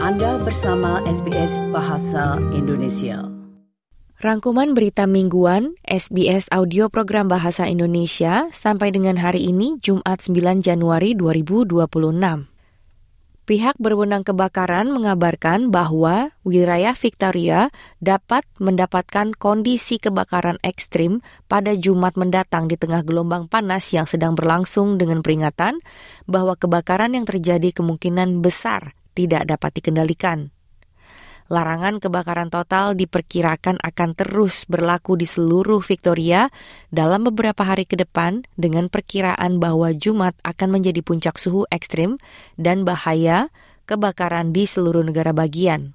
Anda bersama SBS Bahasa Indonesia. Rangkuman berita mingguan SBS Audio Program Bahasa Indonesia sampai dengan hari ini Jumat 9 Januari 2026. Pihak berwenang kebakaran mengabarkan bahwa wilayah Victoria dapat mendapatkan kondisi kebakaran ekstrim pada Jumat mendatang di tengah gelombang panas yang sedang berlangsung dengan peringatan bahwa kebakaran yang terjadi kemungkinan besar tidak dapat dikendalikan. Larangan kebakaran total diperkirakan akan terus berlaku di seluruh Victoria dalam beberapa hari ke depan dengan perkiraan bahwa Jumat akan menjadi puncak suhu ekstrim dan bahaya kebakaran di seluruh negara bagian.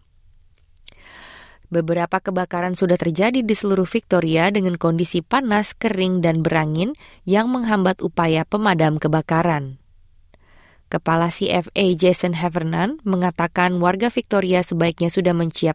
Beberapa kebakaran sudah terjadi di seluruh Victoria dengan kondisi panas, kering, dan berangin yang menghambat upaya pemadam kebakaran. Kepala CFA Jason Heffernan mengatakan warga Victoria sebaiknya sudah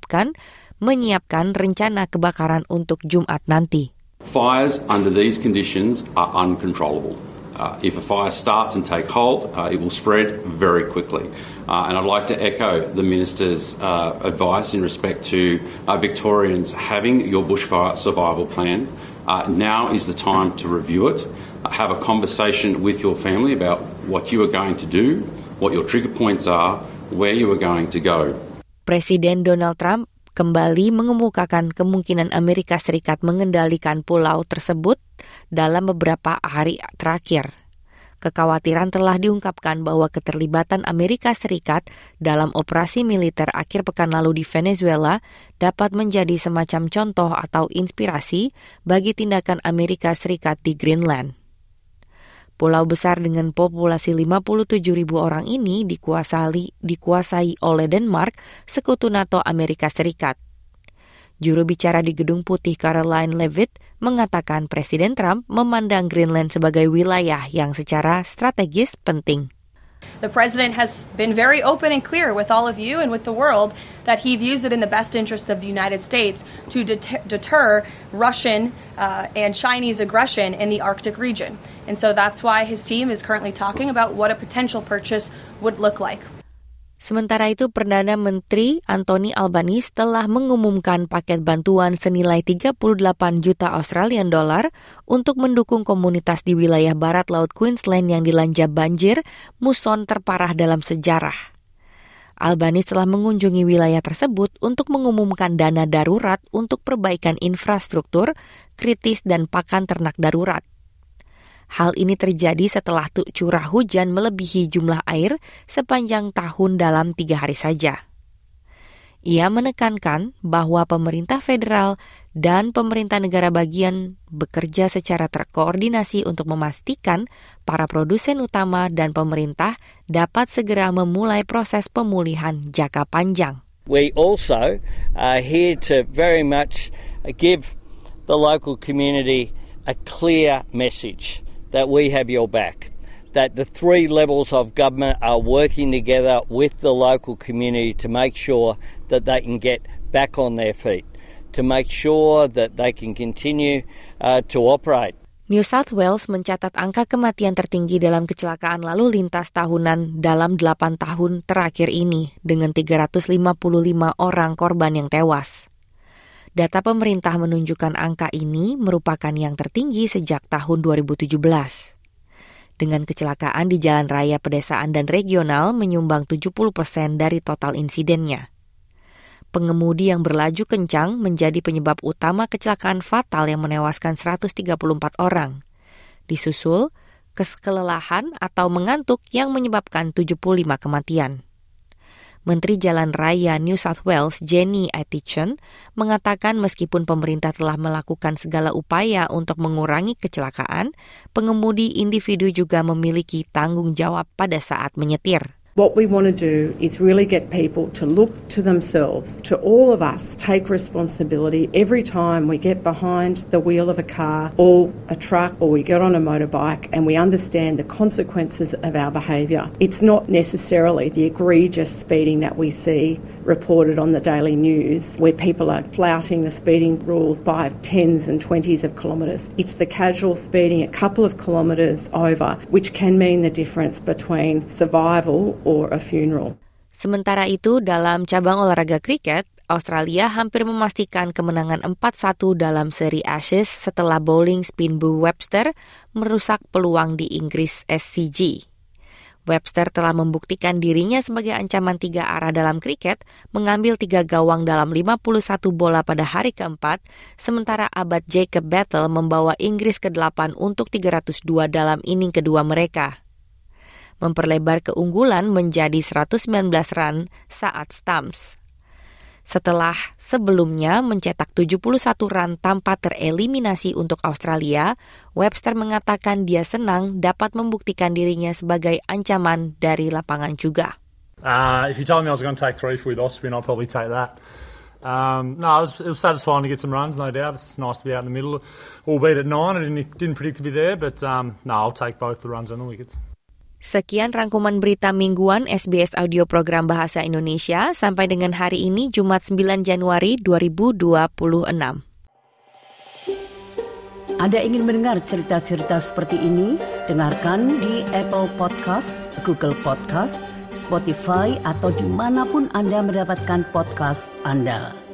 menyiapkan rencana kebakaran untuk Jumat nanti. Fires under these conditions are uncontrollable. If a fire starts and take hold, it will spread very quickly. And I'd like to echo the Minister's advice in respect to Victorians having your bushfire survival plan. Now is the time to review it. Have a conversation with your family about what you are going to do, what your trigger points are, where you are going to go. Presiden Donald Trump kembali mengemukakan kemungkinan Amerika Serikat mengendalikan pulau tersebut dalam beberapa hari terakhir. Kekhawatiran telah diungkapkan bahwa keterlibatan Amerika Serikat dalam operasi militer akhir pekan lalu di Venezuela dapat menjadi semacam contoh atau inspirasi bagi tindakan Amerika Serikat di Greenland. Pulau besar dengan populasi 57.000 orang ini dikuasai oleh Denmark, sekutu NATO Amerika Serikat. Juru bicara di Gedung Putih Caroline Leavitt mengatakan Presiden Trump memandang Greenland sebagai wilayah yang secara strategis penting. The president has been very open and clear with all of you and with the world that he views it in the best interest of the United States to deter Russian and Chinese aggression in the Arctic region. And so that's why his team is currently talking about what a potential purchase would look like. Sementara itu, Perdana Menteri Anthony Albanese telah mengumumkan paket bantuan senilai 38 juta Australian dollar untuk mendukung komunitas di wilayah barat laut Queensland yang dilanda banjir muson terparah dalam sejarah. Albanese telah mengunjungi wilayah tersebut untuk mengumumkan dana darurat untuk perbaikan infrastruktur kritis dan pakan ternak darurat. Hal ini terjadi setelah curah hujan melebihi jumlah air sepanjang tahun dalam 3 hari saja. Ia menekankan bahwa pemerintah federal dan pemerintah negara bagian bekerja secara terkoordinasi untuk memastikan para produsen utama dan pemerintah dapat segera memulai proses pemulihan jangka panjang. We also are here to very much give the local community a clear message that we have your back, that the 3 levels of government are working together with the local community to make sure that they can get back on their feet, to make sure that they can continue to operate. New South Wales mencatat angka kematian tertinggi dalam kecelakaan lalu lintas tahunan dalam 8 tahun terakhir ini, dengan 355 orang korban yang tewas. Data pemerintah menunjukkan angka ini merupakan yang tertinggi sejak tahun 2017. Dengan kecelakaan di jalan raya pedesaan dan regional menyumbang 70% dari total insidennya. Pengemudi yang berlaju kencang menjadi penyebab utama kecelakaan fatal yang menewaskan 134 orang. Disusul kelelahan atau mengantuk yang menyebabkan 75 kematian. Menteri Jalan Raya New South Wales Jenny Aitchison mengatakan meskipun pemerintah telah melakukan segala upaya untuk mengurangi kecelakaan, pengemudi individu juga memiliki tanggung jawab pada saat menyetir. What we want to do is really get people to look to themselves, to all of us take responsibility every time we get behind the wheel of a car or a truck or we get on a motorbike and we understand the consequences of our behaviour. It's not necessarily the egregious speeding that we see reported on the daily news where people are flouting the speeding rules by 10s and 20s of kilometres. It's the casual speeding a couple of kilometres over which can mean the difference between survival or a funeral. Sementara itu, dalam cabang olahraga kriket, Australia hampir memastikan kemenangan 4-1 dalam seri Ashes setelah bowling spin Beau Webster merusak peluang di Inggris SCG. Webster telah membuktikan dirinya sebagai ancaman 3 arah dalam kriket, mengambil 3 gawang dalam 51 bola pada hari keempat, sementara Abad Jacob Battle membawa Inggris ke-8 untuk 302 dalam inning kedua mereka. Memperlebar keunggulan menjadi 119 run saat Stamps. Setelah sebelumnya mencetak 71 run tanpa tereliminasi untuk Australia, Webster mengatakan dia senang dapat membuktikan dirinya sebagai ancaman dari lapangan juga. If you told me I was going to take 3 with Osprey, I'd probably take that. It was satisfying to get some runs, no doubt. It's nice to be out in the middle, albeit at 9. I didn't predict to be there, but I'll take both the runs and the wickets. Sekian rangkuman berita mingguan SBS Audio Program Bahasa Indonesia sampai dengan hari ini Jumat 9 Januari 2026. Anda ingin mendengar cerita-cerita seperti ini? Dengarkan di Apple Podcast, Google Podcast, Spotify, atau dimanapun Anda mendapatkan podcast Anda.